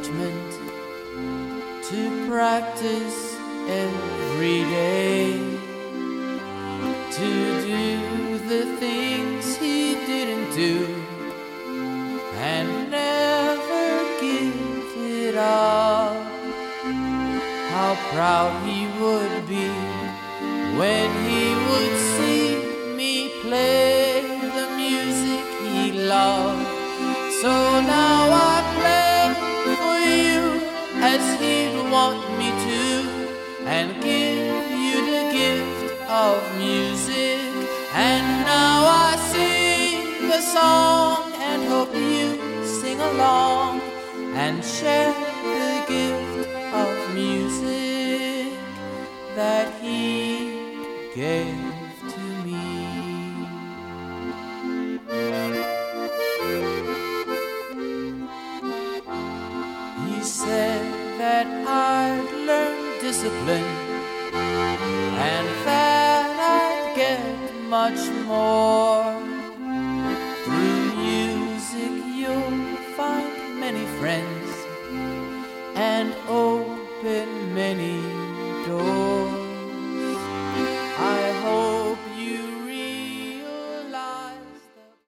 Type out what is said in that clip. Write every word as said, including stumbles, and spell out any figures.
encouragement to practice every day, to do the things he didn't do and never give it up. How proud he would be when he would see me play the music he loved. So now I play for you as he'd want me to, and give you the gift of music. And now I sing a song and hope you sing along and share the gift of music that he gave to me. He said that I'd learn discipline and that I'd get much more. Through music you'll find many friends and open many